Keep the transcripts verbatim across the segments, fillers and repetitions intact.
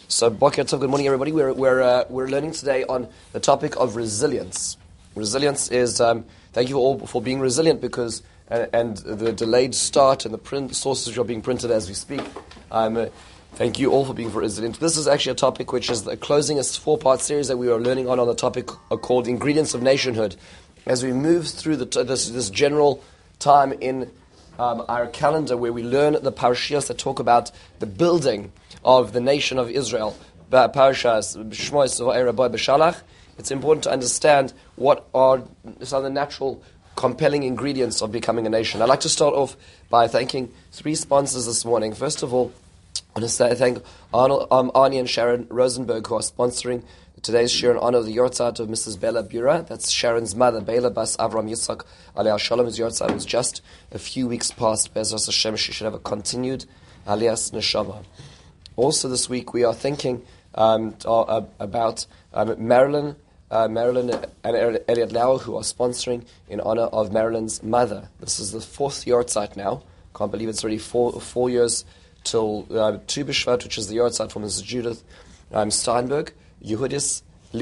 So, Boker Tov, good morning, everybody. We're we're uh, we're learning today on the topic of resilience. Resilience is um, thank you all for being resilient because uh, and the delayed start and the print sources are being printed as we speak. Um, uh, thank you all for being resilient. This is actually a topic which is the closing a four-part series that we are learning on on the topic called Ingredients of Nationhood. As we move through the t- this this general time in um, our calendar where we learn the parashiyos that talk about the building of the nation of Israel, Parashas Shmos Va'era B'Shalach, it's important to understand what are some of the natural, compelling ingredients of becoming a nation. I'd like to start off by thanking three sponsors this morning. First of all, I want to say thank Arnold, um, Arnie and Sharon Rosenberg, who are sponsoring today's shir in honor of the yortzeit of Missus Bela Bura. That's Sharon's mother, Bela Bas Avram Yitzchak Aliyah Shalom's yortzeit was just a few weeks past. Be'ezras Hashem, she should have a continued Aliyas Neshama. Also this week we are thinking um, uh, about um, Marilyn, uh, Marilyn and Elliot Lau, who are sponsoring in honor of Marilyn's mother. This is the fourth yortzeit now. Can't believe it's already four four years till uh, Tu B'Shvat, which is the yortzeit from Missus Judith um, Steinberg, Yehudis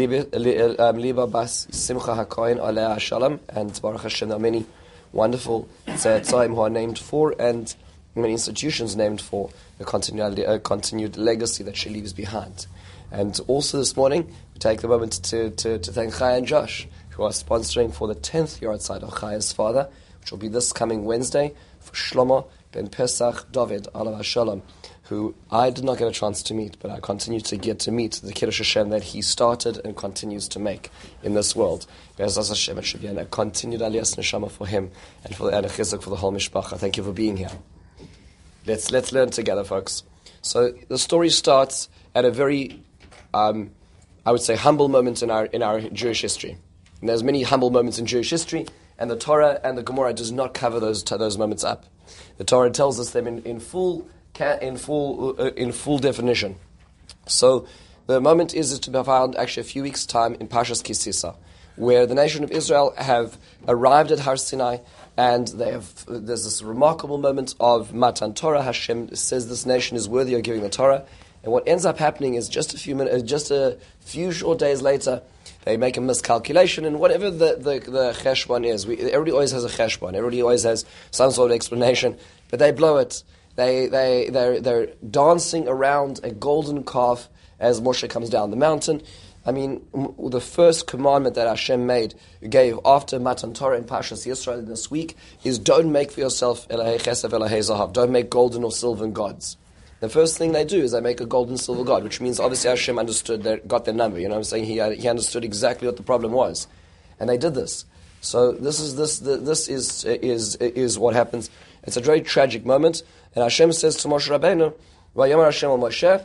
Liba Bas Simcha HaKohen Aleh Shalom, and Baruch Hashem, there are many wonderful tzayim who are named for, and many institutions named for the continued, uh, continued legacy that she leaves behind. And also this morning, we take the moment to, to, to thank Chaya and Josh, who are sponsoring for the tenth yortzeit of Chaya's father, which will be this coming Wednesday, for Shlomo ben Pesach David Alav Shalom, who I did not get a chance to meet, but I continue to get to meet the Kiddush Hashem that he started and continues to make in this world. Be'ezras Hashem, it should be a continued aliyas neshama for him and for the and a chizuk for the whole mishpacha. Thank you for being here. Let's let's learn together, folks. So the story starts at a very, um, I would say, humble moment in our in our Jewish history. And there's many humble moments in Jewish history, and the Torah and the Gemara does not cover those those moments up. The Torah tells us them in, in full in full uh, in full definition. So the moment is to be found actually a few weeks' time in Parshas Ki Sisa, where the nation of Israel have arrived at Har Sinai. And they have, there's this remarkable moment of Matan Torah. Hashem says this nation is worthy of giving the Torah. And what ends up happening is just a few minutes, just a few short days later, they make a miscalculation. And whatever the, the, the cheshbon is, we, everybody always has a cheshbon. Everybody always has some sort of explanation. But they blow it. They, they, they're, they're dancing around a golden calf as Moshe comes down the mountain. I mean, the first commandment that Hashem made, gave after Matan Torah in Parshas Yisrael this week, is don't make for yourself Elahei Chesed Elahei Zahav. Don't make golden or silver gods. The first thing they do is they make a golden silver god, which means obviously Hashem understood, their, got their number. You know what I'm saying? He he understood exactly what the problem was, and they did this. So this is this this is is is what happens. It's a very tragic moment, and Hashem says to Moshe Rabbeinu, "Vayomer Hashem al Moshe."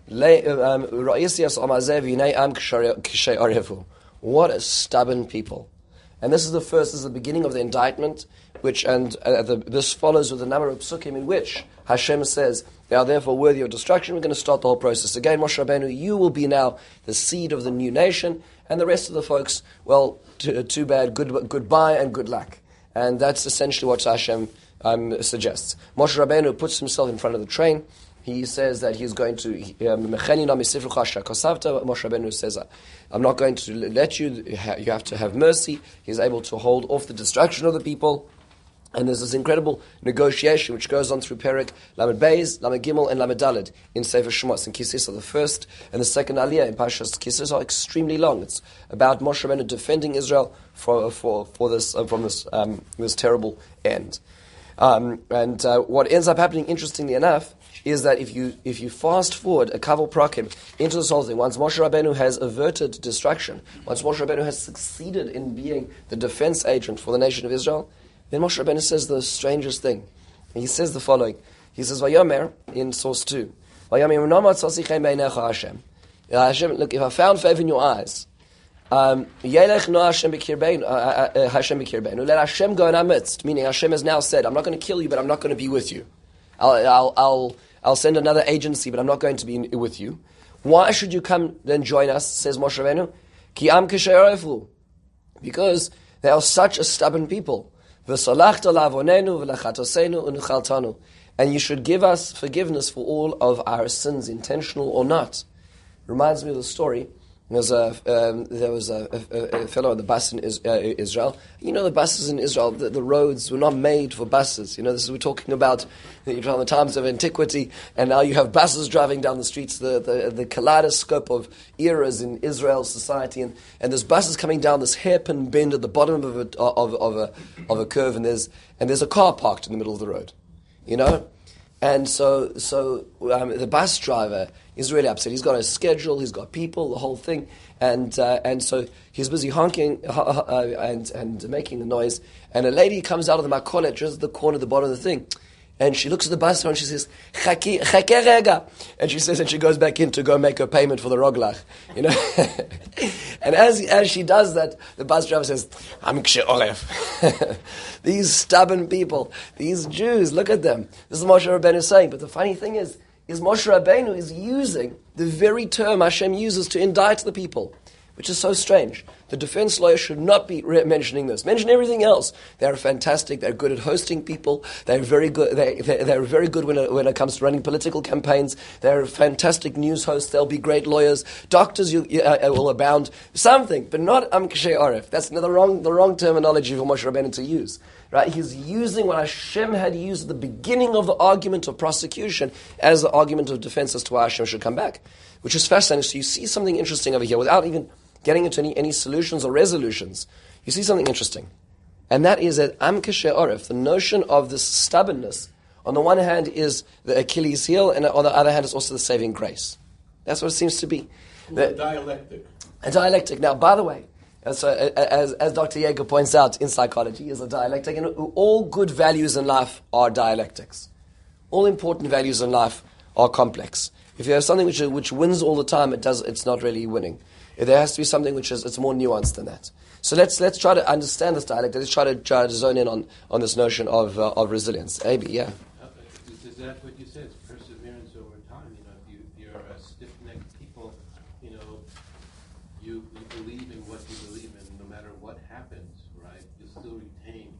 What a stubborn people. And this is the first, this is the beginning of the indictment, which and uh, the, this follows with a number of psukim in which Hashem says they are therefore worthy of destruction. We're going to start the whole process again. Moshe Rabbeinu, you will be now the seed of the new nation, and the rest of the folks, well, too, too bad, good, goodbye and good luck. And that's essentially what Hashem um, suggests. Moshe Rabbeinu puts himself in front of the train. He says that he's going to, Moshe Rabbeinu says, I'm not going to let you, you have to have mercy. He's able to hold off the destruction of the people. And there's this incredible negotiation which goes on through Perek, Lamed Beis, Lamed Gimel, and Lamed Daled in Sefer Shmos. And Ki Sisa, the first and the second Aliyah in Parshas Ki Sisa are extremely long. It's about Moshe Rabbeinu defending Israel for for for this uh, from this um, this terrible end. Um, and uh, what ends up happening, interestingly enough, is that if you if you fast forward a couple prakim into this whole thing, once Moshe Rabbeinu has averted destruction, once Moshe Rabbeinu has succeeded in being the defense agent for the nation of Israel, then Moshe Rabbeinu says the strangest thing. He says the following. He says, Vayomer, in source two, Vayomer, Hashem. Hashem, look, if I found favor in your eyes, um, Yelech no Hashem b'kirbeinu, Hashem b'kirbeinu, let Hashem go in our midst, meaning Hashem has now said, I'm not going to kill you, but I'm not going to be with you. I'll, I'll, I'll, I'll send another agency, but I'm not going to be in, with you. Why should you come then join us, says Moshe Rabbeinu? Ki am kishayorefu. Because they are such a stubborn people. V'solachta la'avonenu v'lachatosenu u'nuchaltanu. And you should give us forgiveness for all of our sins, intentional or not. reminds me of the story. There's a, um, there was a, a, a fellow on the bus in is, uh, Israel. You know, the buses in Israel, the, the roads were not made for buses. You know, this is, we're talking about you know, the times of antiquity, and now you have buses driving down the streets, the, the, the kaleidoscope of eras in Israel's society, and, and there's buses coming down this hairpin bend at the bottom of a, of, of a, of a curve, and there's, and there's a car parked in the middle of the road, you know? And so, so um, the bus driver is really upset. He's got a schedule, he's got people, the whole thing, and uh, and so he's busy honking uh, uh, and and making a noise. And a lady comes out of the makolet, just at the corner, at the bottom of the thing, and she looks at the bus and she says, "Chaki, chake rega," and she says, and she goes back in to go make her payment for the roglach, you know. And as as she does that, the bus driver says, "Am kshe olef." These stubborn people, these Jews, look at them. This is Moshe Rabbeinu saying. But the funny thing is, is Moshe Rabbeinu is using the very term Hashem uses to indict the people, which is so strange. The defense lawyer should not be re- mentioning this. Mention everything else. They're fantastic. They're good at hosting people. They're very good. They, they, they're very good when it, when it comes to running political campaigns. They're fantastic news hosts. They'll be great lawyers. Doctors you, you, uh, will abound. Something, but not Am Kshei Oref. That's the wrong the wrong terminology for Moshe Rabbeinu to use. Right? He's using what Hashem had used at the beginning of the argument of prosecution as the argument of defense as to why Hashem should come back, which is fascinating. So you see something interesting over here without even getting into any, any solutions or resolutions. You see something interesting. And that is that Am Kasheh Oref, the notion of this stubbornness, on the one hand is the Achilles heel, and on the other hand is also the saving grace. That's what it seems to be. The, a dialectic. A dialectic. Now, by the way, as, uh, as, as Doctor Yeager points out in psychology, is a dialectic, and all good values in life are dialectics. All important values in life are complex. If you have something which which wins all the time, it does. It's not really winning. There has to be something which is it's more nuanced than that. So let's let's try to understand this dialect. Let's try to try to zone in on, on this notion of uh, of resilience. Abi, yeah. Is that what you said? It's perseverance over time. You know, if, you, if you're a stiff-necked people, you know, you, you believe in what you believe in, no matter what happens, right? You still retain.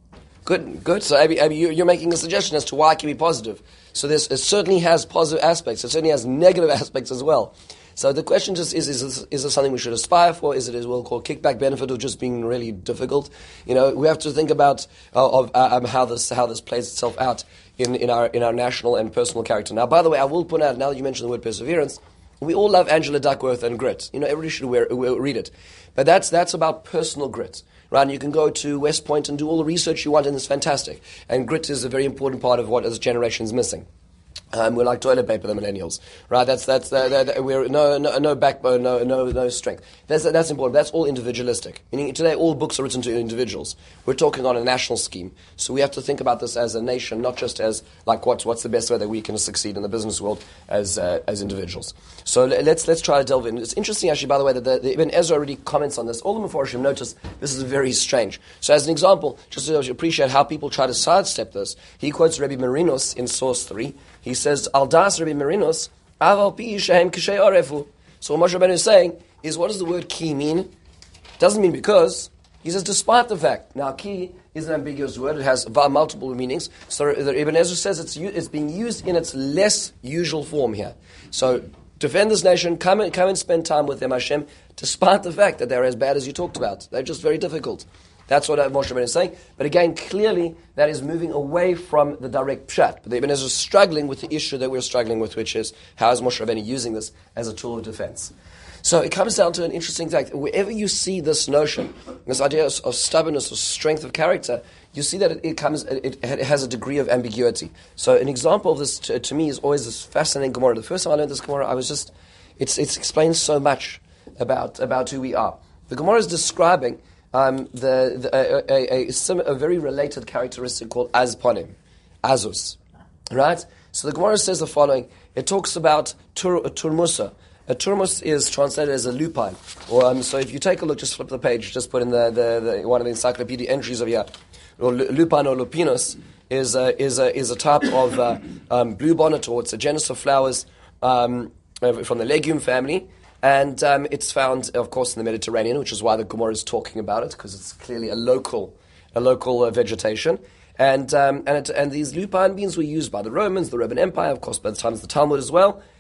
Good, good. So Abi, Abi, you're making a suggestion as to why it can be positive. So this it certainly has positive aspects. It certainly has negative aspects as well. So the question just is, is this, is this something we should aspire for? Is it as well called kickback benefit of just being really difficult? You know, we have to think about uh, of uh, um, how this how this plays itself out in, in our in our national and personal character. Now, by the way, I will point out, now that you mentioned the word perseverance, we all love Angela Duckworth and grit. You know, everybody should wear, read it. But that's that's about personal grit. Right, and you can go to West Point and do all the research you want, and it's fantastic. And grit is a very important part of what this generation is missing. Um, we're like toilet paper, the millennials, right? That's that's uh, that, that we're no, no no backbone, no no no strength. That's that's important. That's all individualistic. Meaning today, all books are written to individuals. We're talking on a national scheme, so we have to think about this as a nation, not just as like what's what's the best way that we can succeed in the business world as uh, as individuals. So let's let's try to delve in. It's interesting, actually, by the way, that the, the Ibn Ezra already comments on this. All the Mefarshim notice this is very strange. So, as an example, just to appreciate how people try to sidestep this, he quotes Rabbi Marinos in source three. He says, Al das Rabbi Marinos, aval pi shehem k'shei arefu. So what Moshe Rabbeinu is saying is, what does the word ki mean? Doesn't mean because. He says, despite the fact. Now, ki is an ambiguous word. It has multiple meanings. So the Ibn Ezra says it's it's being used in its less usual form here. So, defend this nation, come and, come and spend time with them, Hashem, despite the fact that they're as bad as you talked about. They're just very difficult. That's what Moshe Rabbeinu is saying. But again, clearly, that is moving away from the direct pshat. But the Ibn Ezra is struggling with the issue that we're struggling with, which is, how is Moshe Rabbeinu using this as a tool of defense? So it comes down to an interesting fact. Wherever you see this notion, this idea of, of stubbornness or strength of character, you see that it, it comes, it, it has a degree of ambiguity. So an example of this, to, to me, is always this fascinating Gemara. The first time I learned this Gemara, I was just, it's, it explains so much about, about who we are. The Gemara is describing Um, the, the, a, a, a, sim, a very related characteristic called azponim, azus, right? So the Gemara says the following. It talks about tur, a turmusa. A turmus is translated as a lupine. Or, um, so if you take a look, just flip the page, just put in the, the, the one of the encyclopedia entries of here. Or lupine or lupinus is a, is a, is a type of uh, um, blue bonnet, or it's a genus of flowers um, from the legume family. And um, it's found, of course, in the Mediterranean, which is why the Gemara is talking about it, because it's clearly a local, a local uh, vegetation. And um, and, it, and these lupine beans were used by the Romans, the Roman Empire, of course, by the times of the Talmud as well.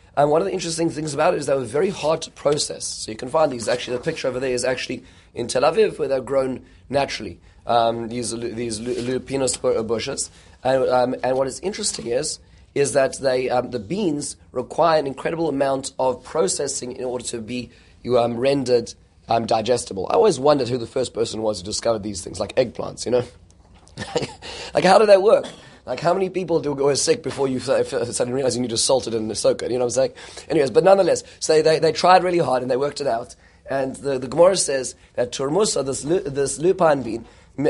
And one of the interesting things about it is they were very hard to process. So you can find these, actually, the picture over there is actually in Tel Aviv, where they're grown naturally, um, these these lupinus bushes. And, um, and what is interesting is, is that they um, the beans require an incredible amount of processing in order to be um, rendered um, digestible. I always wondered who the first person was who discovered these things, like eggplants, you know? Like, how do they work? Like, how many people do go sick before you suddenly realize you need to salt it and soak it? You know what I'm saying? Anyways, but nonetheless, so they, they, they tried really hard and they worked it out. And the, the Gemara says that turmusa, this, this lupine bean,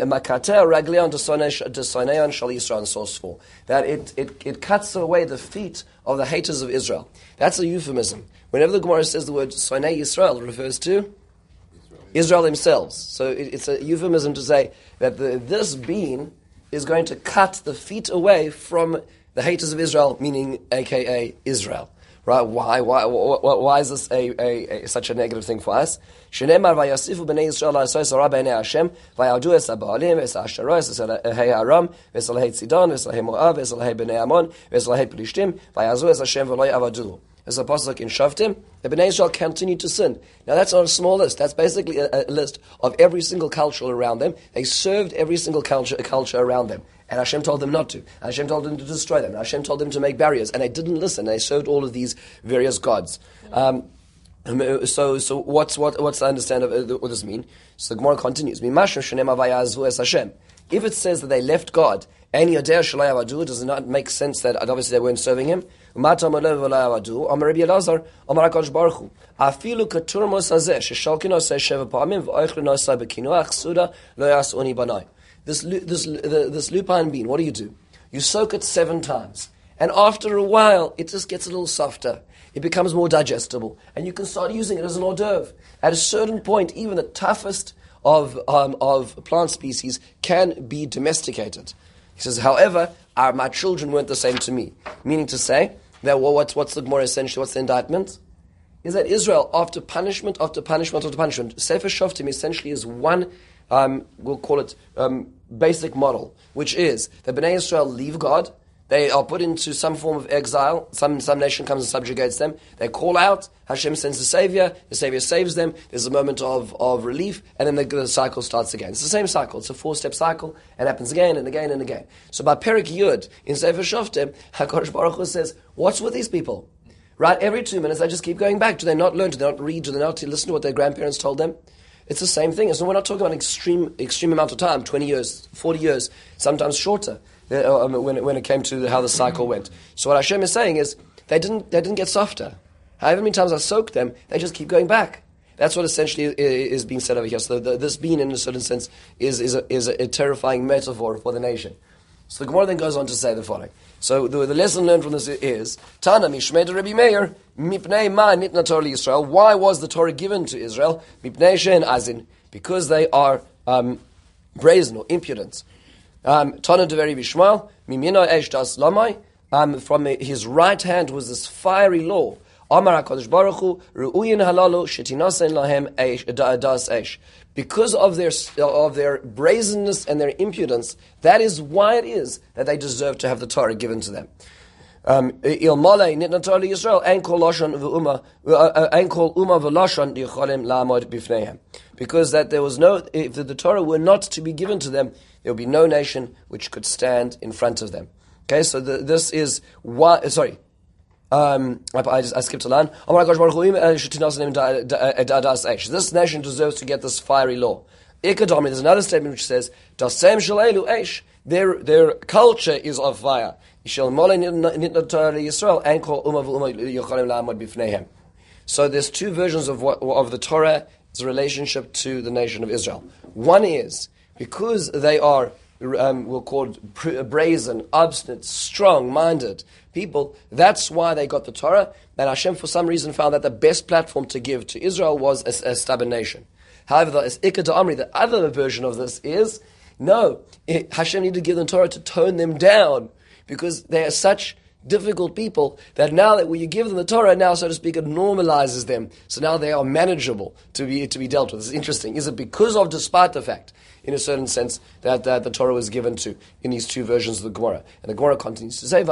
that it, it, it cuts away the feet of the haters of Israel. That's a euphemism. Whenever the Gemara says the word Sonei Yisrael, it refers to Israel, Israel themselves. So it, it's a euphemism to say that the, this bean is going to cut the feet away from the haters of Israel, meaning A K A Israel. Right? Why? Why? Why, why is this a, a, a such a negative thing for us? Shneimar vayasifu bnei Yisrael la'asos hara b'nei Hashem vayavdu es ha'ba'alim es ha'asharos es ha'hei Aram es ha'hei Tzidon es ha'hei Moab es ha'hei bnei Ammon es ha'hei Plishtim vayazu es Hashem v'lo ya'avadu. As a pasuk in Shoftim, the Bnei Israel continued to sin. Now that's not a small list. That's basically a, a list of every single culture around them. They served every single culture, culture around them. And Hashem told them not to. And Hashem told them to destroy them. And Hashem told them to make barriers. And they didn't listen. They served all of these various gods. Um, so, so what's what, what's the understanding of uh, what does this mean? So the Gemara continues. If it says that they left God, and Yodea Shalai Avadu, does it not make sense that obviously they weren't serving Him? Afilu katurmos hazeh sheshalkinos sheva pa'amim v'oichlinos bekinuach suda lo yasuni banai. This this this lupine bean, what do you do? You soak it seven times, and after a while, it just gets a little softer. It becomes more digestible, and you can start using it as an hors d'oeuvre. At a certain point, even the toughest of um, of plant species can be domesticated. He says, however, our, my children weren't the same to me. Meaning to say that well, what's what's the Gemara essentially? What's the indictment? Is that Israel, after punishment, after punishment, after punishment, Sefer Shoftim essentially is one. Um, we'll call it um, basic model, which is that Bnei Israel leave God. They are put into some form of exile. Some some nation comes and subjugates them. They call out. Hashem sends the Savior. The Savior saves them. There's a moment of, of relief, and then the, the cycle starts again. It's the same cycle. It's a four-step cycle. It happens again and again and again. So by Perek Yud in Sefer Shoftim, HaKadosh Baruch Hu says, "What's with these people? Right? Every two minutes they just keep going back. Do they not learn? Do they not read? Do they not listen to what their grandparents told them?" It's the same thing. So we're not talking about an extreme extreme amount of time, twenty years, forty years, sometimes shorter. When it, when it came to how the cycle went. So what Hashem is saying is, they didn't they didn't get softer. However many times I soaked them, they just keep going back. That's what essentially is being said over here. So the, the, this being, in a certain sense, is, is, a, is a, a terrifying metaphor for the nation. So the Gemara then goes on to say the following. So the, the lesson learned from this is, Tana mishmei Rabbi Meir, mipnei ma nitna Torah Yisrael. Why was the Torah given to Israel? Mipnei she'en azin. Because they are um, brazen or impudent. Um, Tana deveri bishmal, mimino eish das lamai. Um, from his right hand was this fiery law. Amar HaKadosh Baruch Hu, ru'uyin halalu shetinasen lahem das eish. Because of their of their brazenness and their impudence, that is why it is that they deserve to have the Torah given to them. Um, Ilmale nitna Torah Yisrael ein kol lashon v'uma ein kol uma v'lashon yicholim la'amod bifneihem. Because that there was no, if the Torah were not to be given to them, there would be no nation which could stand in front of them. Okay, so the, this is why. Sorry, um, I, I, just, I skipped a line. Oh my gosh, this nation deserves to get this fiery law. Ikadami, there's another statement which says, Their their culture is of fire. So there's two versions of what of the Torah's relationship to the nation of Israel. One is because they are um, we're called brazen, obstinate, strong-minded people. That's why they got the Torah. And Hashem, for some reason, found that the best platform to give to Israel was a, a stubborn nation. However, the Ikad Amri, the other version of this is no. It, Hashem needed to give them Torah to tone them down because they are such difficult people, that now that when you give them the Torah, now, so to speak, it normalizes them. So now they are manageable to be to be dealt with. It's interesting. Is it because of, despite the fact, in a certain sense, that, that the Torah was given to in these two versions of the Gemara? And the Gemara continues to say,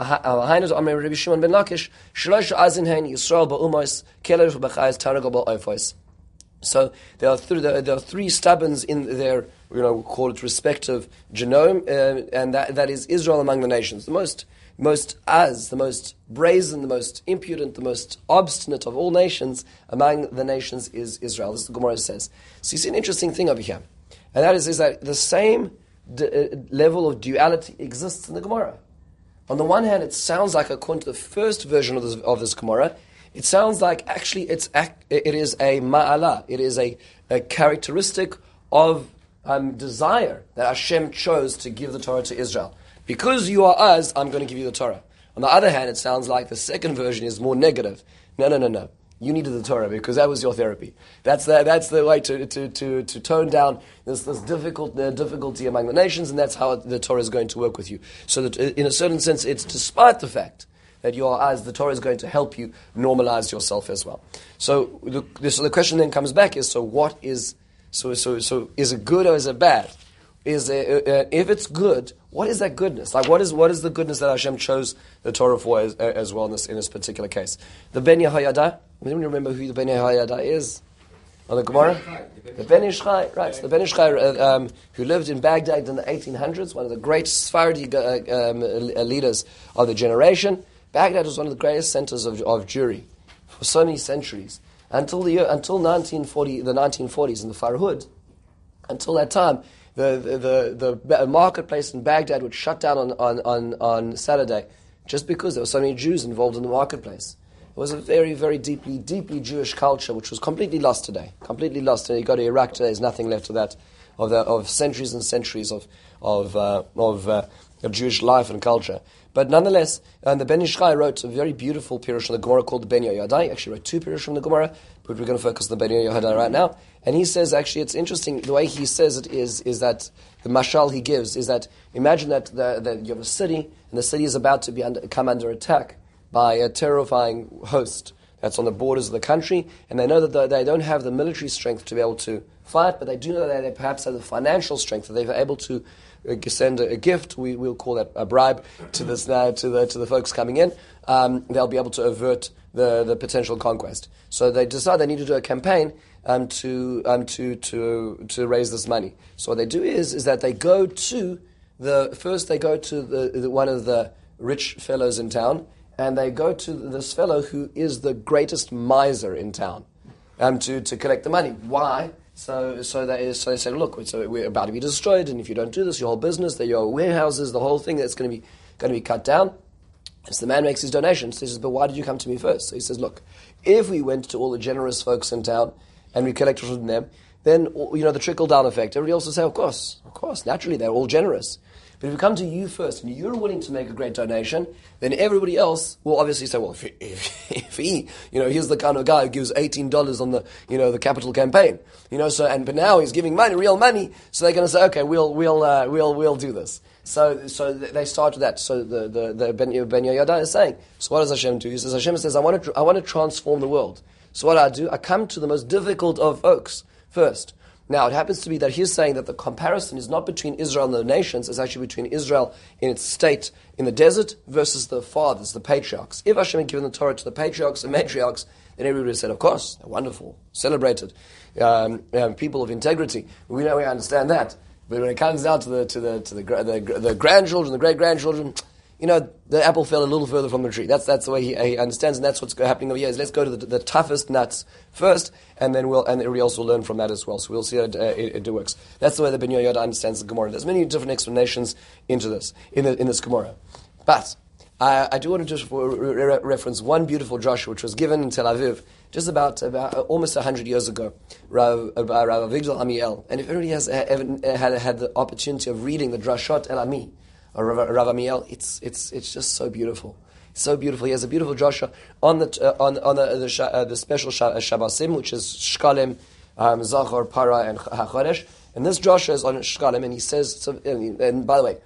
so there are, th- there are three stubborns in their, you know, we call it respective genome, uh, and that, that is Israel among the nations. The most most az, the most brazen, the most impudent, the most obstinate of all nations among the nations is Israel. This is the Gemara says. So you see an interesting thing over here. And that is, is that the same d- uh, level of duality exists in the Gemara. On the one hand, it sounds like, according to the first version of this, of this Gemara, it sounds like actually it's it is a ma'ala, it is a, a characteristic of um, desire that Hashem chose to give the Torah to Israel. Because you are us, I'm going to give you the Torah. On the other hand, it sounds like the second version is more negative. No, no, no, no. You needed the Torah because that was your therapy. That's the, that's the way to, to, to, to tone down this, this difficult uh, difficulty among the nations, and that's how the Torah is going to work with you. So that in a certain sense, it's despite the fact that you are as the Torah is going to help you normalize yourself as well. So the, so the question then comes back is, so what is, so so so is it good or is it bad? Is it, uh, if it's good, what is that goodness? Like what is what is the goodness that Hashem chose the Torah for as, as well in this in this particular case? The Ben Yehoyada. Anyone remember who the Ben Yehoyada is? On the Gemara? The Ben Ish Chai, right. So the Ben Ish Chai, uh, um, who lived in Baghdad in the eighteen hundreds, one of the great Sephardi uh, um, leaders of the generation. Baghdad was one of the greatest centers of, of Jewry for so many centuries. Until the year, until nineteen forty, the nineteen forties in the Farhud, until that time, the, the, the, the marketplace in Baghdad would shut down on, on, on, on Saturday just because there were so many Jews involved in the marketplace. It was a very, very deeply, deeply Jewish culture, which was completely lost today. Completely lost today. You go to Iraq today, there's nothing left of that, of, the, of centuries and centuries of of uh, of, uh, of Jewish life and culture. But nonetheless, and the Ben Ish Chai wrote a very beautiful pirush on the Gemara called the Ben Yehoyada. He actually wrote two pirush from the Gemara, but we're going to focus on the Ben Yehoyada right now. And he says, actually, it's interesting, the way he says it is is that the mashal he gives is that, imagine that, the, that you have a city, and the city is about to be under, come under attack by a terrifying host that's on the borders of the country, and they know that they don't have the military strength to be able to fight, but they do know that they perhaps have the financial strength, that they're able to uh, send a, a gift, we, we'll call that a bribe, to, this, uh, to, the, to the folks coming in. Um, they'll be able to avert the, the potential conquest. So they decide they need to do a campaign um, to, um, to, to, to raise this money. So what they do is, is that they go to, the first they go to the, the, one of the rich fellows in town, and they go to this fellow who is the greatest miser in town um, to, to collect the money. Why? So so they, so they say, look, so we're about to be destroyed, and if you don't do this, your whole business, your warehouses, the whole thing, that's going to be going to be cut down. And so the man makes his donation. So he says, but why did you come to me first? So he says, look, if we went to all the generous folks in town and we collected from them, then, you know, the trickle-down effect, everybody else will say, of course, of course, naturally, they're all generous. But if we come to you first, and you're willing to make a great donation, then everybody else will obviously say, well, if, if, if he, you know, he's the kind of guy who gives eighteen dollars on the, you know, the capital campaign, you know, so, and, but now he's giving money, real money, so they're going to say, okay, we'll, we'll, uh, we'll, we'll do this. So, so they start with that. So the, the, the Ben, Ben Yehoyada is saying, so what does Hashem do? He says, Hashem says, I want to, I want to transform the world. So what I do, I come to the most difficult of folks first. Now, it happens to be that he's saying that the comparison is not between Israel and the nations, it's actually between Israel in its state in the desert versus the fathers, the patriarchs. If Hashem had given the Torah to the patriarchs and matriarchs, then everybody would have said, of course, they're wonderful, celebrated, um, um, people of integrity. We know we understand that. But when it comes down to the to the to the the, the grandchildren, the great grandchildren, you know, the apple fell a little further from the tree. That's that's the way he, he understands, and that's what's happening over here. Is let's go to the, the toughest nuts first, and then we'll and everybody else will learn from that as well. So we'll see how it, uh, it, it works. That's the way the Ben Yehoyada understands the Gemara. There's many different explanations into this in the, in this Gemara, but I, I do want to just re- re- reference one beautiful drasha which was given in Tel Aviv just about about uh, almost a hundred years ago, Rav uh, Rav Avigdor Amiel. And if anybody has uh, ever, uh, had had the opportunity of reading the Drashot El Ami, or Rav, Rav Amiel, it's it's it's just so beautiful, so beautiful. He has a beautiful drasha on the uh, on on the the, uh, the special Shabbosim, which is Shkalim, um, Zachor, Para, and Hachodesh. And this drasha is on Shkalim, and he says. So, and by the way,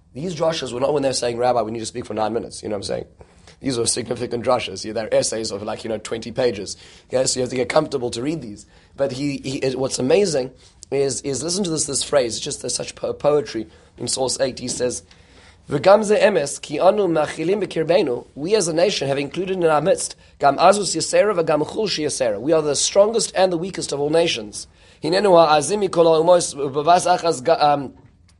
These drashas were not when they're saying, Rabbi, we need to speak for nine minutes. You know what I'm saying? These are significant drashas. They're essays of like, you know, twenty pages. Okay, so you have to get comfortable to read these. But he, he what's amazing is, is listen to this, this phrase. It's just there's such po- poetry in source eight. He says, V'gam ze emes, ki anu machilim b'kirbeinu, we as a nation have included in our midst, gam azus yasera v'gam chul yasera. We are the strongest and the weakest of all nations. Hinenu ha'azim mikol ha'umos, b'vas achas gam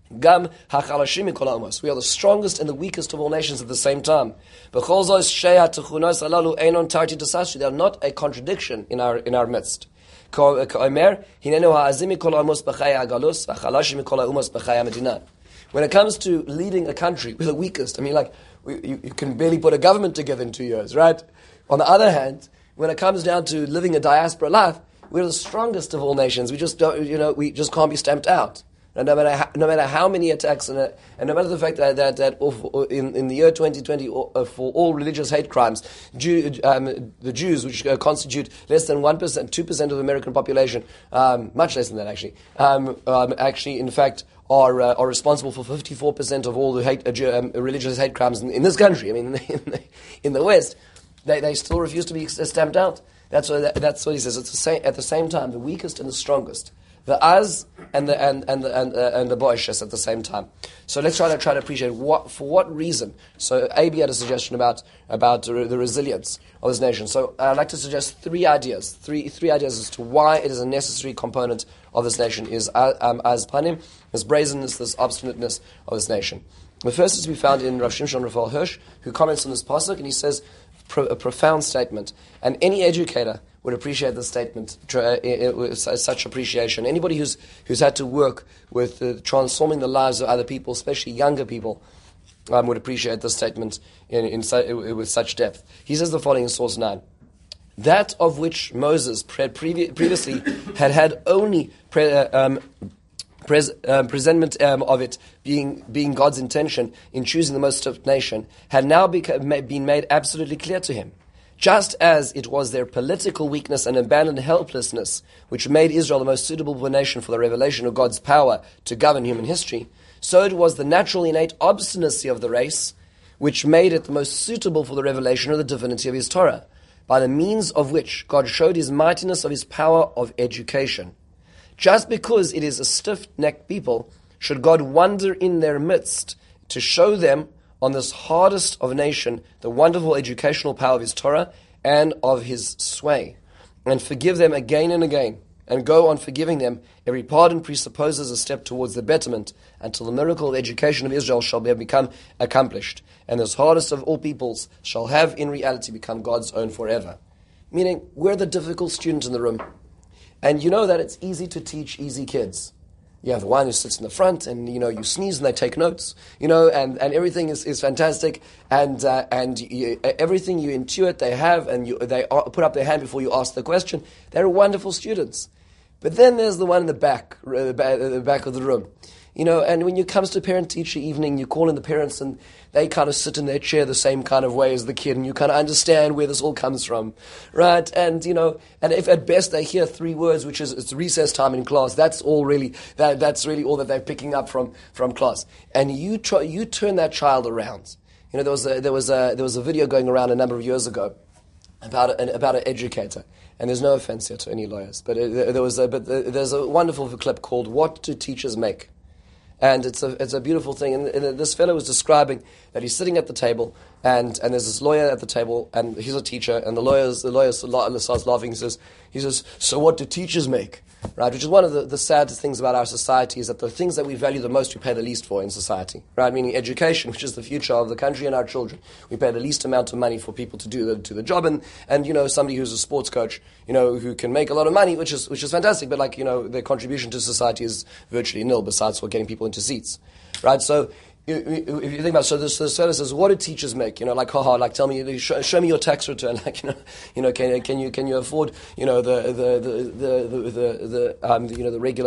ha'chalashim mikol ha'umos. We are the strongest and the weakest of all nations at the same time. B'chol zos shei ha'techunos halalu einon tarti tasashu. They are not a contradiction in our in our midst. Ka'omer, hinenu ha'azim mikol ha'umos b'chai ha'galus, ha'chalashim mikol ha'umos b'chai ha'medina. When it comes to leading a country, we're the weakest. I mean, like, we, you, you can barely put a government together in two years, right? On the other hand, when it comes down to living a diaspora life, we're the strongest of all nations. We just don't, you know, we just can't be stamped out. And no matter how, no matter how many attacks, and, uh, and no matter the fact that that, that in, in the year twenty twenty, uh, for all religious hate crimes, Jew, um, the Jews, which uh, constitute less than one percent, two percent of the American population, um, much less than that actually, um, um, actually, in fact, are uh, are responsible for fifty-four percent of all the hate, uh, um, religious hate crimes in, in this country. I mean, in the, in the West, they, they still refuse to be stamped out. That's what that, that's what he says. It's the same, at the same time, the weakest and the strongest, the Az and the and and the and, uh, and the Boishes at the same time. So let's try to try to appreciate what for what reason. So A B had a suggestion about about the, the resilience of this nation. So I'd like to suggest three ideas, three three ideas as to why it is a necessary component of this nation is um, as panim, this brazenness, this obstinateness of this nation. The first is to be found in Rav Shimshon Raphael Hirsch, who comments on this pasuk, and he says pro, a profound statement. And any educator would appreciate this statement, uh, with such appreciation. Anybody who's who's had to work with uh, transforming the lives of other people, especially younger people, um, would appreciate this statement in, in su- with such depth. He says the following in source nine. That of which Moses pre- previ- previously had had only pre- uh, um, pres- um, presentment um, of it being being God's intention in choosing the most stiff nation, had now beca- been made absolutely clear to him. Just as it was their political weakness and abandoned helplessness which made Israel the most suitable nation for the revelation of God's power to govern human history, so it was the natural innate obstinacy of the race which made it the most suitable for the revelation of the divinity of His Torah, by the means of which God showed His mightiness of His power of education. Just because it is a stiff-necked people, should God wonder in their midst to show them on this hardest of nation the wonderful educational power of His Torah and of His sway, and forgive them again and again, and go on forgiving them. Every pardon presupposes a step towards the betterment, until the miracle of education of Israel shall be, become accomplished, and this hardest of all peoples shall have in reality become God's own forever. Meaning, we're the difficult student in the room. And you know that it's easy to teach easy kids. You have the one who sits in the front, and you know you sneeze and they take notes, you know, and, and everything is, is fantastic, and uh, and you, everything you intuit they have, and you, they put up their hand before you ask the question. They're wonderful students. But then there's the one in the back, uh, the back of the room. You know, and when it comes to parent-teacher evening, you call in the parents and they kind of sit in their chair the same kind of way as the kid, and you kind of understand where this all comes from, right? And, you know, and if at best they hear three words, which is it's recess time in class, that's all really, that, that's really all that they're picking up from, from class. And you try, you turn that child around. You know, there was a, there was a, there was a video going around a number of years ago about an, about an educator. And there's no offense here to any lawyers, but it, there was a, but there's a wonderful clip called "What Do Teachers Make?" And it's a it's a beautiful thing. And, and this fellow was describing that he's sitting at the table, and, and there's this lawyer at the table, and he's a teacher, and the lawyer's the lawyer starts laughing. He says, he says, "So what do teachers make?" Right, which is one of the, the saddest things about our society, is that the things that we value the most we pay the least for in society. Right, meaning education, which is the future of the country and our children. We pay the least amount of money for people to do the to the job, and, and you know somebody who's a sports coach, you know, who can make a lot of money, which is which is fantastic, but like you know their contribution to society is virtually nil, besides for getting people into seats. Right, so. If you think about it, so this, this fellow says, what do teachers make? You know, like, haha, like, tell me, show, show me your tax return. Like, you know, you know, can can you can you afford, you know, the the the the the, the, the um, you know the regular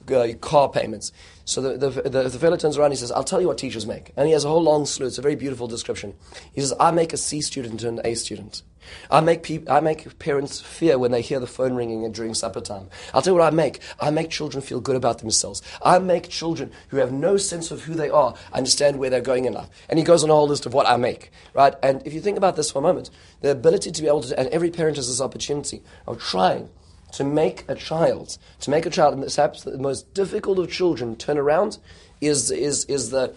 uh, car payments. So the, the, the, the fellow turns around and he says, I'll tell you what teachers make. And he has a whole long slew. It's a very beautiful description. He says, I make a C student into an A student. I make peop- I make parents fear when they hear the phone ringing during supper time. I'll tell you what I make. I make children feel good about themselves. I make children who have no sense of who they are understand where they're going in life. And he goes on a whole list of what I make, right? And if you think about this for a moment, the ability to be able to, and every parent has this opportunity of trying to make a child, to make a child, and perhaps the most difficult of children turn around, is is is the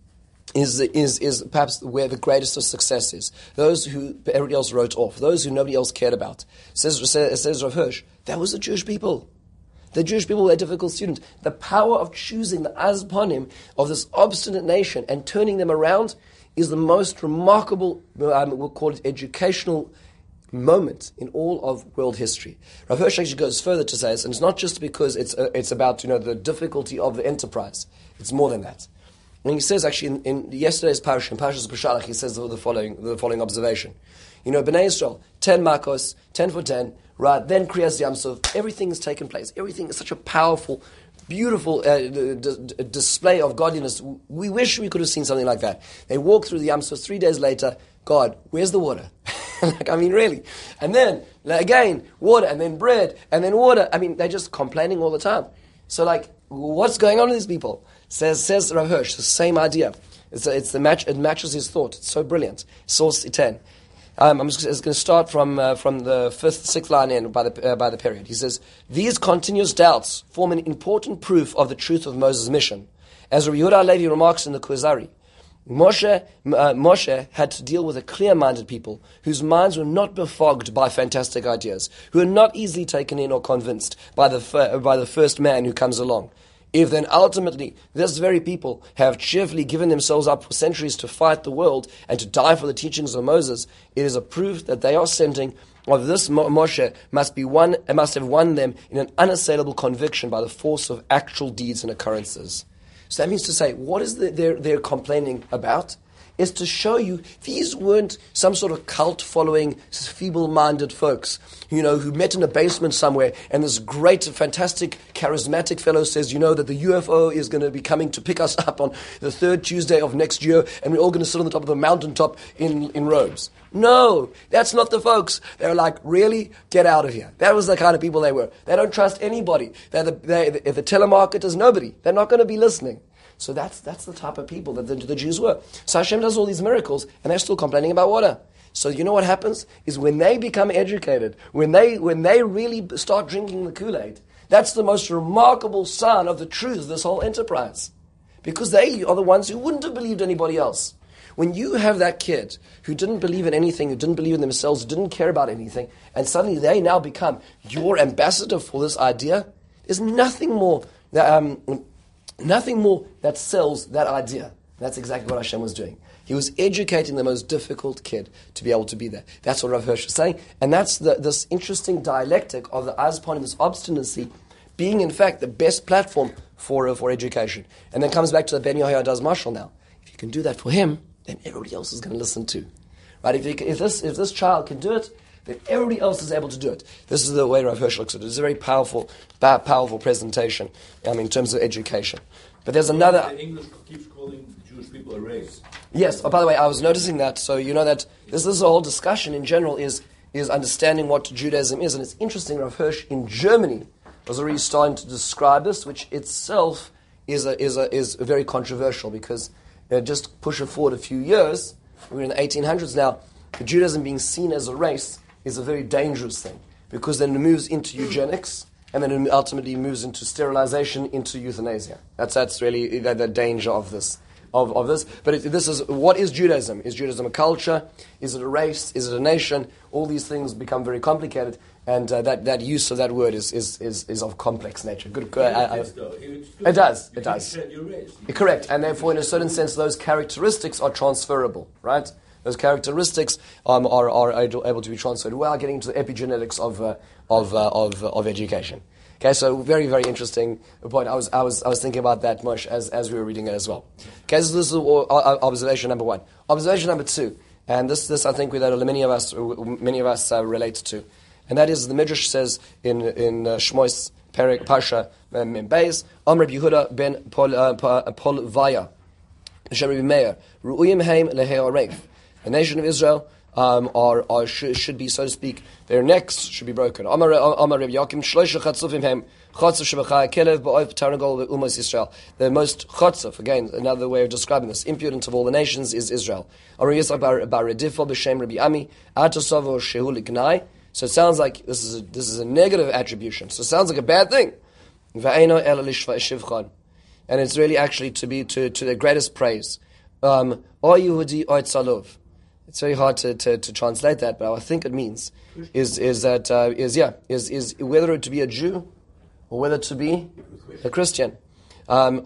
is is is perhaps where the greatest of success is. Those who everybody else wrote off, those who nobody else cared about. Says says, says Rav Hirsch, that was the Jewish people. The Jewish people were a difficult student. The power of choosing the Azponim of this obstinate nation and turning them around is the most remarkable, um, we'll call it educational moment in all of world history. Rav Hirsch actually goes further to say this, and it's not just because it's uh, it's about you know the difficulty of the enterprise. It's more than that. And he says actually in, in yesterday's parasha, in Parashas Beshalach, he says the, the following the following observation. You know, Bnei Israel, ten makos, ten for ten, right? Then Kriyas Yamsuf, everything has taken place. Everything is such a powerful, beautiful uh, d- d- display of godliness. We wish we could have seen something like that. They walk through the Yamsuf. Three days later, God, where's the water? Like, I mean, really. And then, again, water, and then bread, and then water. I mean, they're just complaining all the time. So, like, what's going on with these people? Says says Rav Hirsch, the same idea. It's, a, it's the match. It matches his thought. It's so brilliant. Source ten. Um, I'm just going to start from uh, from the fifth, sixth line in by the uh, by the period. He says, these continuous doubts form an important proof of the truth of Moses' mission. As Rabbi Yehuda Levi remarks in the Kuzari, Moshe, uh, Moshe had to deal with a clear-minded people whose minds were not befogged by fantastic ideas, who are not easily taken in or convinced by the fir- by the first man who comes along. If then ultimately this very people have cheerfully given themselves up for centuries to fight the world and to die for the teachings of Moses, it is a proof that they are sending of this Moshe must be one, must have won them in an unassailable conviction by the force of actual deeds and occurrences. So that means to say, what is the, they're, they're complaining about? Is to show you these weren't some sort of cult-following, feeble-minded folks, you know, who met in a basement somewhere, and this great, fantastic, charismatic fellow says, you know, that the U F O is going to be coming to pick us up on the third Tuesday of next year, and we're all going to sit on the top of the mountaintop in, in robes. No, that's not the folks. They're like, really? Get out of here. That was the kind of people they were. They don't trust anybody. They're the, they, if the telemarketers, nobody. They're not going to be listening. So that's that's the type of people that the, the Jews were. So Hashem does all these miracles, and they're still complaining about water. So you know what happens is when they become educated, when they when they really start drinking the Kool-Aid, that's the most remarkable sign of the truth of this whole enterprise, because they are the ones who wouldn't have believed anybody else. When you have that kid who didn't believe in anything, who didn't believe in themselves, who didn't care about anything, and suddenly they now become your ambassador for this idea, there's nothing more that. Um, Nothing more that sells that idea. That's exactly what Hashem was doing. He was educating the most difficult kid to be able to be there. That's what Rav Hirsch was saying. And that's the, this interesting dialectic of the Azponim, this obstinacy, being in fact the best platform for, uh, for education. And then comes back to the Ben Yehoyada's Mashal now. If you can do that for him, then everybody else is going to listen too. Right? If, you can, if, this, if this child can do it, then everybody else is able to do it. This is the way Rav Hirsch looks at it. It's a very powerful, powerful presentation um, in terms of education. But there's another... The English keeps calling Jewish people a race. Yes. Oh, by the way, I was noticing that. So you know that this, this is a whole discussion in general is is understanding what Judaism is. And it's interesting, Rav Hirsch in Germany was already starting to describe this, which itself is a, is a, is very controversial because uh, just push it forward a few years, we're in the eighteen hundreds now, Judaism being seen as a race is a very dangerous thing, because then it moves into eugenics, and then it ultimately moves into sterilization, into euthanasia. That's that's really the, the danger of this. Of, of this. But it, this is, what is Judaism? Is Judaism a culture? Is it a race? Is it a nation? All these things become very complicated, and uh, that, that use of that word is is, is, is of complex nature. Good, uh, uh, it does. It does. Correct, and therefore, in a certain sense, those characteristics are transferable, right? Those characteristics um, are, are able to be transferred without getting into the epigenetics of uh, of, uh, of of education. Okay, so very very interesting point. I was I was I was thinking about that much as, as we were reading it as well. Okay, so this is observation number one. Observation number two, and this this I think that many of us many of us uh, relate to, and that is the Midrash says in in uh, Shmois Perek Parsha Mem Beis, Amr Yehuda ben Pol uh, Pol Vaya, Shem Rabbi Meir, Ru'uyim Heim Lehe'areif. The nation of Israel um, are, are should, should be, so to speak, their necks should be broken. Amar Amar Rabbi Yakim Shloisha Chatzufim Heim Chatzuf Shebachai Kelev Ba'oif Tarnagol Umas Yisrael. The most chatzuf, again, another way of describing this, impudent of all the nations is Israel. Amar Yitzchak Bar Redifo B'Shem Rabbi Ami Atosavo Shehu Lignai. So it sounds like this is a, this is a negative attribution. So it sounds like a bad thing. And it's really actually to be to, to the greatest praise. Um, it's very hard to, to, to translate that, but I think it means is is that uh, is yeah is is whether to be a Jew or whether to be a Christian. Um,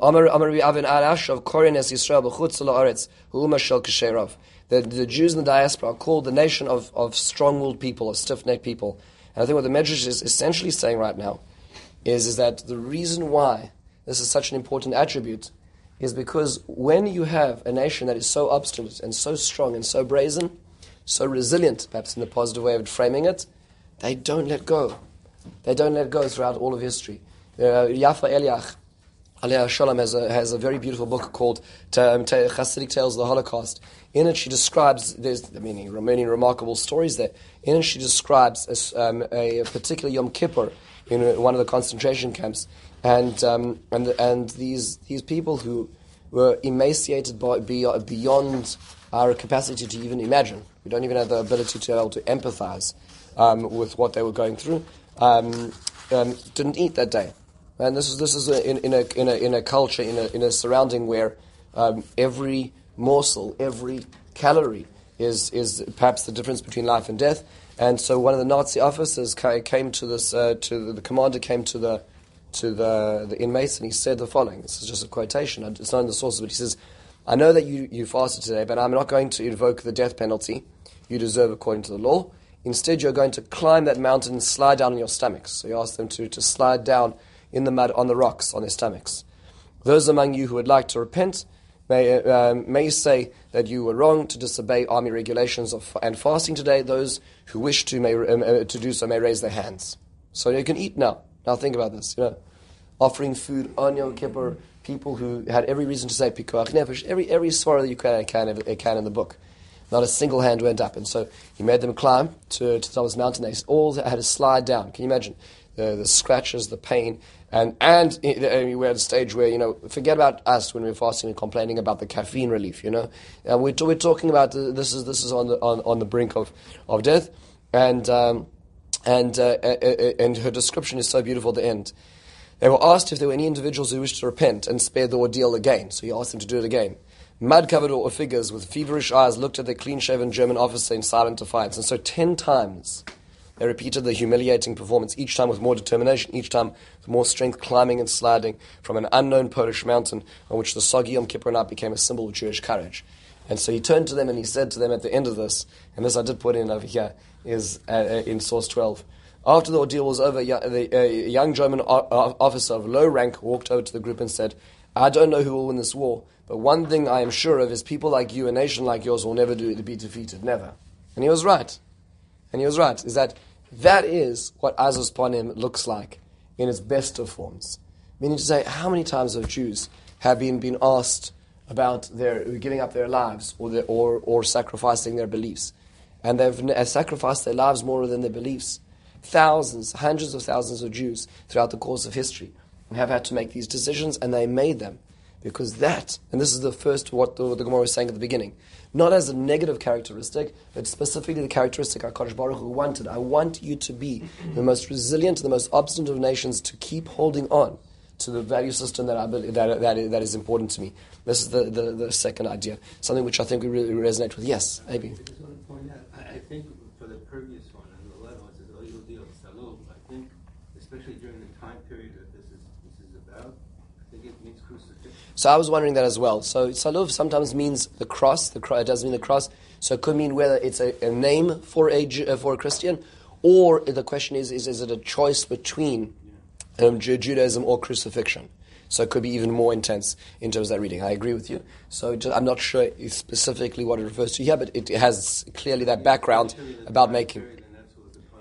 The, the Jews in the diaspora are called the nation of, of strong-willed people, of stiff-necked people. And I think what the Medrash is essentially saying right now is, is that the reason why this is such an important attribute is because when you have a nation that is so obstinate and so strong and so brazen, so resilient, perhaps in the positive way of framing it, they don't let go. They don't let go throughout all of history. Uh, Yafa Eliach, Aliyah Shalom, has a, has a very beautiful book called um, Hasidic Tales of the Holocaust. In it she describes, there's many, many remarkable stories there. In it she describes a, um, a particular Yom Kippur in one of the concentration camps. And um, and and these these people who were emaciated by, beyond our capacity to even imagine. We don't even have the ability to be able to empathize um, with what they were going through. Um, um, didn't eat that day. And this is this is a, in, in a in a in a culture in a in a surrounding where um, every morsel, every calorie is is perhaps the difference between life and death. And so one of the Nazi officers came to this uh, to the, the commander came to the to the the inmates and he said the following. This is just a quotation. It's not in the sources, but he says, "I know that you you fasted today, but I'm not going to invoke the death penalty you deserve according to the law. Instead, you're going to climb that mountain and slide down on your stomachs." So he asked them to to slide down in the mud, on the rocks, on their stomachs. "Those among you who would like to repent may uh, may say that you were wrong to disobey army regulations of, and fasting today. Those who wish to may um, uh, to do so may raise their hands." So you can eat now. Now think about this. You know, offering food on Yom Kippur, people who had every reason to say pikuach nefesh, every every swara that you can can can in the book. Not a single hand went up, and so he made them climb to to the top of this mountain. They all had to slide down. Can you imagine the the scratches, the pain? And and we're at a stage where, you know, forget about us when we're fasting and complaining about the caffeine relief, you know. And we're, we're talking about uh, this is this is on the on, on the brink of, of death, and um, and uh, and her description is so beautiful at the end. They were asked if there were any individuals who wished to repent and spare the ordeal again. So he asked them to do it again. Mud-covered or figures with feverish eyes looked at the clean-shaven German officer in silent defiance, and so ten times they repeated the humiliating performance, each time with more determination, each time with more strength, climbing and sliding from an unknown Polish mountain on which the soggy Yom Kippur night became a symbol of Jewish courage. And so he turned to them and he said to them at the end of this, and this I did put in over here, is uh, in source twelve. After the ordeal was over, the uh, young German o- officer of low rank walked over to the group and said, "I don't know who will win this war, but one thing I am sure of is people like you, a nation like yours, will never do, be defeated, never." And he was right. And he was right, is that that is what Azus Panim looks like in its best of forms. Meaning to say, how many times have Jews have been, been asked about their giving up their lives or, their, or, or sacrificing their beliefs? And they've sacrificed their lives more than their beliefs. Thousands, hundreds of thousands of Jews throughout the course of history have had to make these decisions, and they made them. Because that, and this is the first what the, the Gemara was saying at the beginning, not as a negative characteristic, but specifically the characteristic HaKadosh Baruch Hu wanted. I want you to be the most resilient, the most obstinate of nations, to keep holding on to the value system that I believe, that, that, that is important to me. This is the, the, the second idea, something which I think we really resonate with. Yes, maybe. I just want to point out, I, I think for the previous one, and the eleventh one, it says, "Oh, you'll deal with Salub." I think, especially during the time period that this is this is about, I think it means crucifixion. So I was wondering that as well. So Saluv sometimes means the cross. The cro- it does mean the cross. So it could mean whether it's a, a name for a uh, for a Christian, or the question is is, is it a choice between um, Judaism or crucifixion? So it could be even more intense in terms of that reading. I agree with you. So just, I'm not sure specifically what it refers to here, but it has clearly that background about making.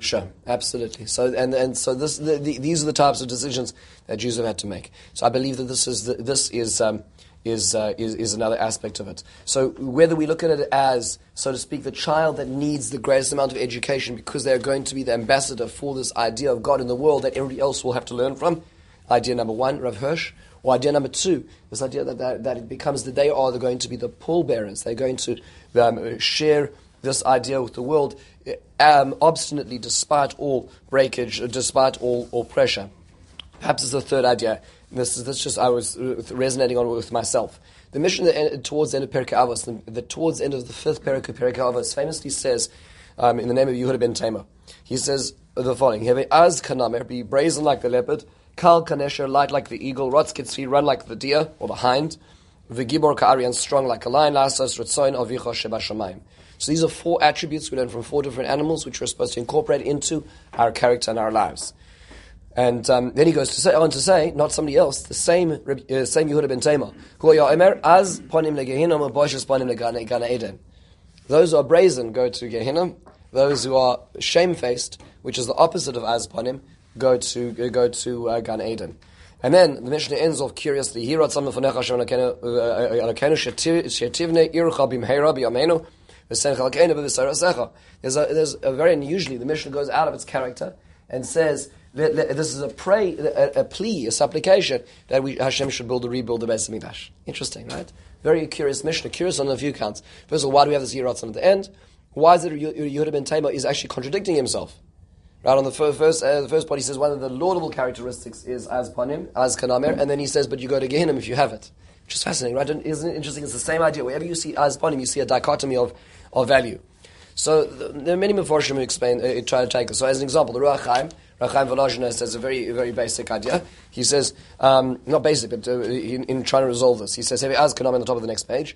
Sure, absolutely. So and and so this the, the, these are the types of decisions that Jews have had to make. So I believe that this is the, this is um, is, uh, is is another aspect of it. So whether we look at it as, so to speak, the child that needs the greatest amount of education because they're going to be the ambassador for this idea of God in the world that everybody else will have to learn from, idea number one, Rav Hirsch, or idea number two, this idea that that, that it becomes that they are going to be the pallbearers. They're going to um, share this idea with the world um, obstinately, despite all breakage, despite all, all pressure. Perhaps it's the third idea. This is this just I was resonating on with myself. The mission that, towards the end of Perkei Avos, the, the towards the end of the fifth parak of Perkei Avos, famously says, um, in the name of Yehuda ben Tamar, he says the following: "Have az kanamer, be brazen like the leopard, kal kanesher, light like the eagle, rotz kitzvi, run like the deer or the hind, v'gibor ka'ari, and strong like a lion, lasas ritzoin avicha shebashamayim." So these are four attributes we learn from four different animals, which we're supposed to incorporate into our character and our lives. And um, then he goes to say, on to say, not somebody else, the same uh, same Yehuda ben Tamar, who are Emer az ponim legehinnom boishes ponim legana eden. Those who are brazen go to Gehinnom. Those who are shamefaced, which is the opposite of az ponim, go to uh, go to uh, Gan Eden. And then the Mishnah ends off curiously. Here at some of Necha Shem Alakenu Shetivne Ircha Bimheira B'Yameinu. There's a, there's a very unusually the Mishnah goes out of its character and says that, that this is a pray, a, a plea, a supplication that we Hashem should build or rebuild the Beis Hamikdash. Interesting, right? Very curious Mishnah, curious on a few counts. First of all, why do we have this Yiratzon at the end? Why is it Yehuda ben Tamar is actually contradicting himself? Right on the first, uh, the first part, he says one of the laudable characteristics is as panim, as kanamer, and then he says, but you go to Gehinnom if you have it. Which is fascinating, right? Isn't it interesting? It's the same idea. Wherever you see as panim, you see a dichotomy of, of value. So the, there are many Meforshim who explain, uh, try to take this. So as an example, the Ruach Chaim, Ruach Chaim Volozhiner says a very, very basic idea. He says, um, not basic, but uh, in, in trying to resolve this, he says, "Hey, as kanam" on the top of the next page.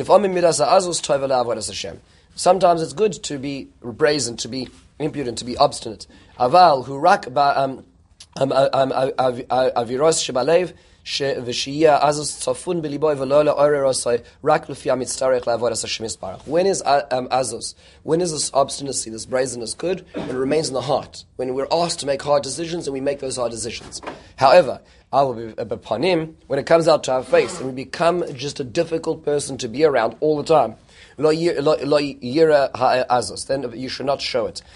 Sometimes it's good to be brazen, to be impudent, to be obstinate. Aval who rak ba um um aviros shebalev v'shiyah azus tzafun beliboy v'lo la'orerosai rak l'fi hamitzarech la'avodas Hashem yisbarach. When is um, azus? When is this obstinacy, this brazenness good? When it remains in the heart. When we're asked to make hard decisions and we make those hard decisions. However, when it comes out to our face and we become just a difficult person to be around all the time, then you should not show it.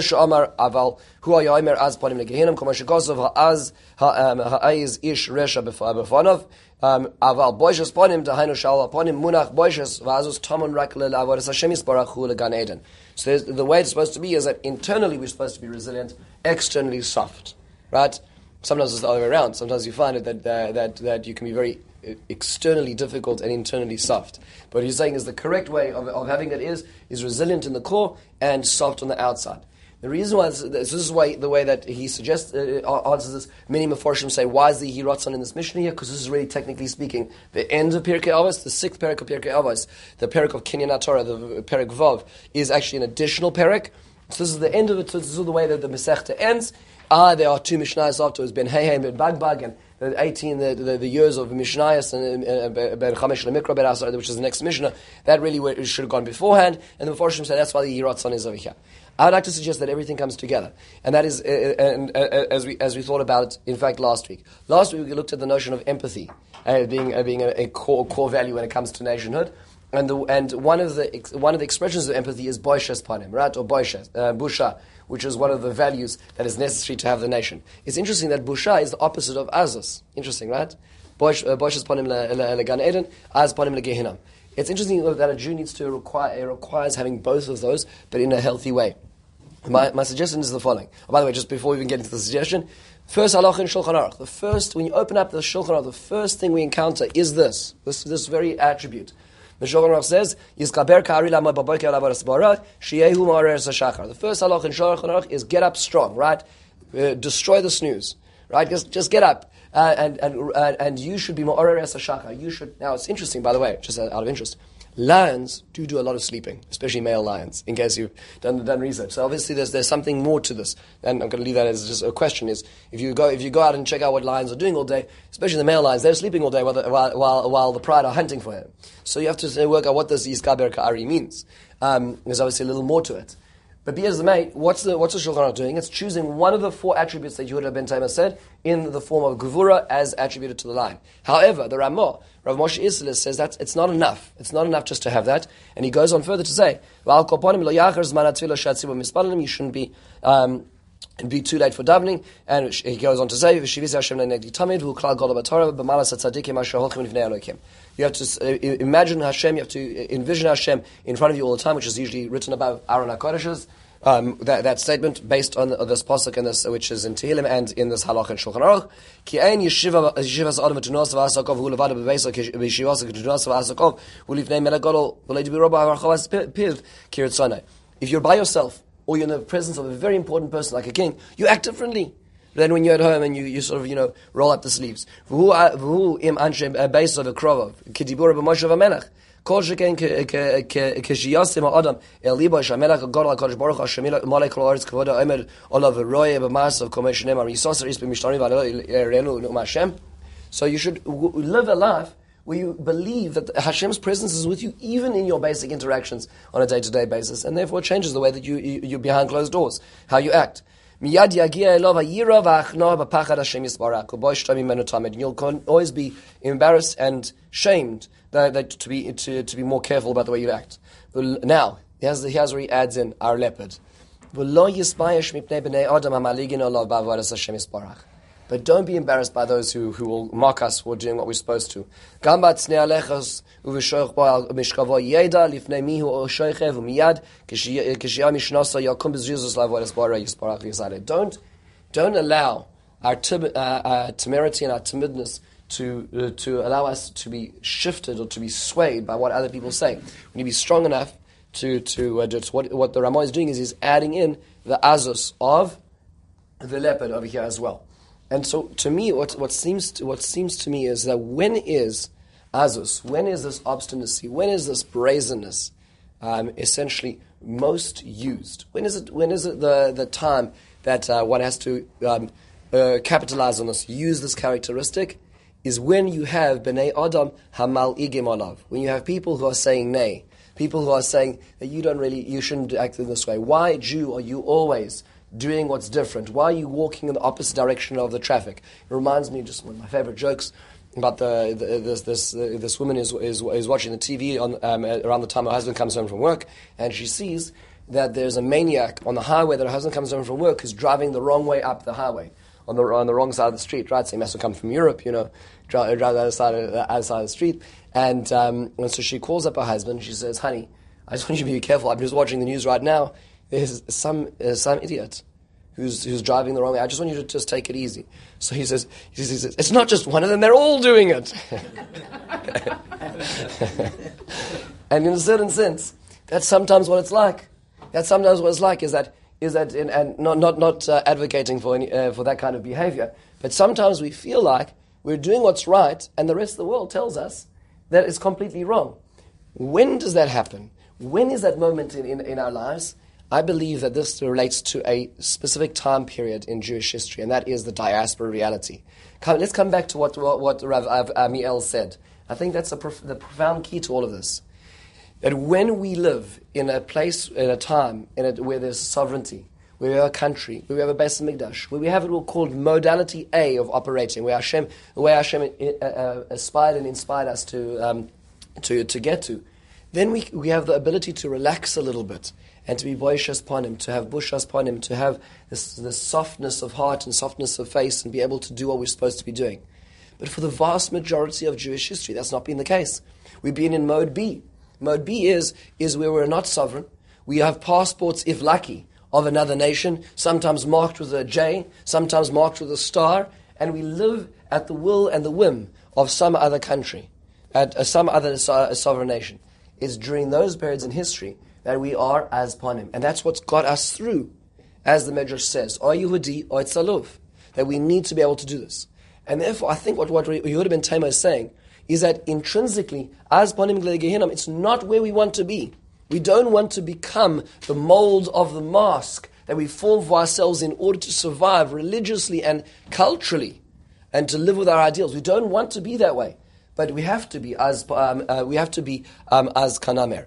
So the way it's supposed to be is that internally we're supposed to be resilient, externally soft, right? Sometimes it's the other way around. Sometimes you find it that uh, that that you can be very externally difficult and internally soft. But what he's saying is the correct way of, of having it is is resilient in the core and soft on the outside. The reason why this, this is why the way that he suggests uh, answers this. Many Meforshim say, why is the Hiratzon in this mission here? Because this is really, technically speaking, the end of Pirkei Avos, the sixth parak of Pirkei Avos, the parak of Kinyan HaTorah, the parak Vav, is actually an additional parak. So this is the end of it. So this is the way that the Masechta ends. Ah, there are two Mishnayos afterwards, Ben Hey and Ben Bagbag, and the eighteen, the, the, the years of Mishnayos, and Ben Chamesh Lemikra, Ben Asar, which is the next Mishnah. That really should have gone beforehand, and the Meforshim said that's why the Yiratzon is over here. I would like to suggest that everything comes together, and that is, uh, and uh, as we as we thought about it, in fact, last week. Last week we looked at the notion of empathy uh, being uh, being a, a core core value when it comes to nationhood. And the, and one of the one of the expressions of empathy is boishes panim, right, or boishes, uh, busha, which is one of the values that is necessary to have the nation. It's interesting that busha is the opposite of azus. Interesting, right? Boishes panim legan eden, az panim legehinnom. It's interesting that a Jew needs to require it requires having both of those, but in a healthy way. My my suggestion is the following. Oh, by the way, just before we even get into the suggestion, first halacha in Shulchan Aruch. The first, when you open up the Shulchan Aruch, the first thing we encounter is this this this very attribute. The Shulchan Aruch says, "Yizkaber ka'ari lamod b'boker la'avodas bara, sheyehu ma'areres hashachar." The first halach in Shulchan Aruch is get up strong, right? Uh, destroy the snooze, right? Just just get up, uh, and and uh, and you should be ma'areres hashachar. You should. Now it's interesting, by the way, just out of interest. Lions do do a lot of sleeping, especially male lions, in case you've done done research. So obviously there's there's something more to this. And I'm going to leave that as just a question, is if you go if you go out and check out what lions are doing all day, especially the male lions, they're sleeping all day while the, while, while, while the pride are hunting for him. So you have to work out what this Yizkaber Ka'ari means. Um, there's obviously a little more to it. But be as it may, what's the what's the Shulchan Aruch doing? It's choosing one of the four attributes that Yehuda ben Taimah said in the form of Gevura as attributed to the line. However, the Ramah, Rav Moshe Isserles, says that it's not enough. It's not enough just to have that. And he goes on further to say, you shouldn't be um, be too late for davening. And he goes on to say, you have to uh, imagine Hashem, you have to envision Hashem in front of you all the time, which is usually written above Aaron HaKodeshes. Um, that, that statement based on uh, this pasuk and this, which is in Tehillim and in this halach and Shulchan Aruch. Ki ein yeshiva yeshivas adam v'tunos v'asakov hu levada b'beisa v'yeshivas v'tunos v'asakov hu lifnei melech gadol v'lei dibi roba v'archavas piv kiritzonai. If you're by yourself or you're in the presence of a very important person like a king, you act differently than when you're at home and you, you sort of, you know, roll up the sleeves. V'hu im anshem beisa v'krovov ki dibura b'moshe v'melech. Kol sheken keshiyasim ha'adam el liba shamelach gadol HaKadosh Baruch Hashem malei kol haaretz kavoda omer olav roye b'masav kol mei shneimar yisaser is b'mishtani v'alelu nu'um Hashem. So you should w- live a life where you believe that Hashem's presence is with you even in your basic interactions on a day-to-day basis, and therefore it changes the way that you, you, you're behind closed doors, how you act. Miyad yagia elav ha'yira v'achna b'pachad Hashem yisbarach u'bo yishtam mimenu tamed. You'll always be embarrassed and shamed that, that to be to, to be more careful about the way you act. But now, here's, here's where he adds in our leopard. V'lo yisbayesh mipnei b'nei adam ha'maligin olav b'avodas Hashem yisbarach. But don't be embarrassed by those who, who will mock us for doing what we're supposed to. Gamba tznei alechas uv'shoich bo al mishkavo yeda lifnei mihu o shoichev u'miyad kishiyah mishnasa yakum b'zrizus la'avodas bara yisbarach yisade. Don't, don't allow our, tim, uh, our temerity and our timidness to uh, to allow us to be shifted or to be swayed by what other people say. We need to be strong enough to to uh, do it. What what the Ramah is doing is he's adding in the azus of the leopard over here as well. And so, to me, what what seems to, what seems to me is that when is azus, when is this obstinacy, when is this brazenness, um, essentially most used? When is it? When is it the the time that uh, one has to um, uh, capitalize on this, use this characteristic? Is when you have b'nei adam hamal igim olav, when you have people who are saying nay, people who are saying that you don't really, you shouldn't act in this way. Why, Jew, are you always doing what's different? Why are you walking in the opposite direction of the traffic? It reminds me, just one of my favorite jokes about the, the this this uh, this woman is, is is watching the T V on um, around the time her husband comes home from work, and she sees that there's a maniac on the highway that her husband comes home from work who's driving the wrong way up the highway. On the on the wrong side of the street, right? So he must have come from Europe, you know, drive, drive the other side of the other side of the street. And, um, and so she calls up her husband and she says, "Honey, I just want you to be careful. I'm just watching the news right now. There's some uh, some idiot who's who's driving the wrong way. I just want you to just take it easy." So he says, he says, "It's not just one of them; they're all doing it." And in a certain sense, that's sometimes what it's like. That's sometimes what it's like. Is that is that in, and not not not uh, advocating for any, uh, for that kind of behavior, but sometimes we feel like we're doing what's right, and the rest of the world tells us that it's completely wrong. When does that happen? When is that moment in, in, in our lives? I believe that this relates to a specific time period in Jewish history, and that is the diaspora reality. Come, let's come back to what what, what Rav Amiel said. I think that's a prof, the profound key to all of this. That when we live in a place, in a time, in a, where there's sovereignty, where we have a country, where we have a Beis Hamikdash, where we have what we called modality A of operating, where Hashem, where Hashem uh, uh, aspired and inspired us to um, to to get to, then we we have the ability to relax a little bit and to be boishas panim, to have bushas panim, to have this, this softness of heart and softness of face, and be able to do what we're supposed to be doing. But for the vast majority of Jewish history, that's not been the case. We've been in mode B. Mode B is, is where we're not sovereign. We have passports, if lucky, of another nation, sometimes marked with a J, sometimes marked with a star, and we live at the will and the whim of some other country, at uh, some other so- sovereign nation. It's during those periods in history that we are as panim. And that's what's got us through, as the Medrash says, or Yehudi or Tzaluf, that we need to be able to do this. And therefore, I think what, what Yehuda ben Taimah is saying is that intrinsically, as panim Gehinnom, it's not where we want to be. We don't want to become the mold of the mask that we form for ourselves in order to survive religiously and culturally and to live with our ideals. We don't want to be that way, but we have to be as um, uh, we have to be um, as Kanamer.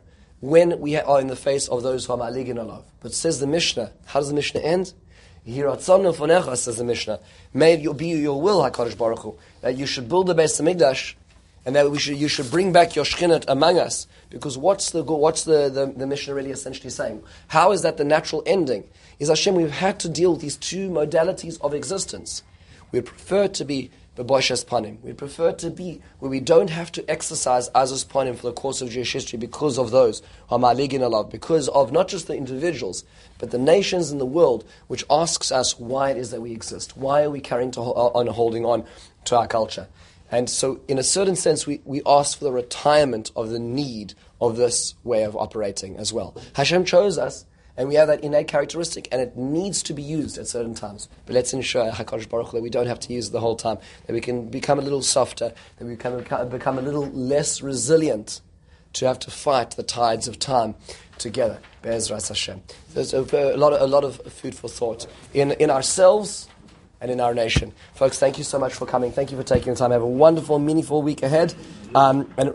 when we are in the face of those who are ma'aligin alav. But says the Mishnah, how does the Mishnah end? Yiratzonu fonecha, says the Mishnah. May it be your will, HaKadosh Baruch Hu, that you should build the Beis Hamikdash, and that we should, you should bring back your Shechinah among us. Because what's the what's the, the, the Mishnah really essentially saying? How is that the natural ending? Is Hashem, we've had to deal with these two modalities of existence. We'd prefer to be b'boshes panim. We'd prefer to be where we don't have to exercise azus panim for the course of Jewish history because of those who are ma'aligin alav, because of not just the individuals, but the nations in the world, which asks us why it is that we exist. Why are we carrying to, on holding on to our culture? And so, in a certain sense, we, we ask for the retirement of the need of this way of operating as well. Hashem chose us, and we have that innate characteristic, and it needs to be used at certain times. But let's ensure, HaKadosh Baruch Hu, that we don't have to use it the whole time, that we can become a little softer, that we can become a little less resilient to have to fight the tides of time together. Be'ezras Hashem. There's a, a, lot of, a lot of food for thought in, in ourselves and in our nation. Folks, thank you so much for coming. Thank you for taking the time. Have a wonderful, meaningful week ahead. Um, and